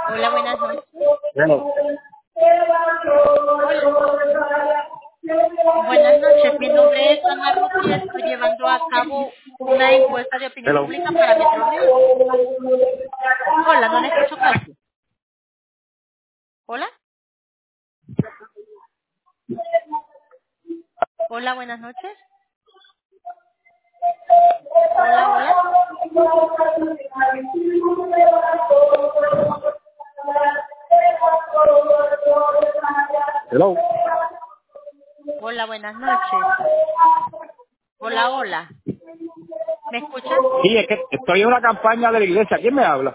Hola, buenas noches. Hello. Hola, buenas noches. Mi nombre es Ana Ruth y estoy llevando a cabo una encuesta de opinión Hello. pública para Metro News. Hola, no le escucho casi. Hola. Hola, buenas noches. Hola, hola. Hello. Hola, buenas noches. Hola, hola. ¿Me escuchas? Sí, es que estoy en una campaña de la iglesia. ¿Quién me habla?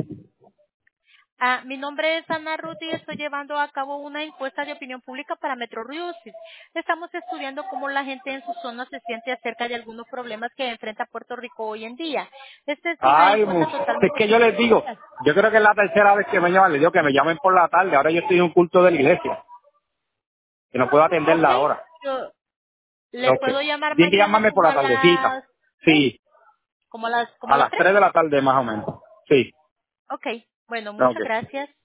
Mi nombre es Ana Ruth y estoy llevando a cabo una encuesta de opinión pública para Metro News. Estamos estudiando cómo la gente en su zona se siente acerca de algunos problemas que enfrenta Puerto Rico hoy en día. Esta es una Ay, encuesta es totalmente que yo les digo, confidencial. yo creo que es la tercera vez que me llaman. Les digo que me llamen por la tarde. Ahora yo estoy en un culto de la iglesia. Que no puedo Ok, atenderla ahora. yo le Ok. puedo llamar Tienen que mañana llamarme por como la a tardecita. las, Sí, como a las, como a a las las 3. 3 de la tarde más o menos. Sí. Ok, bueno, muchas Ok. gracias.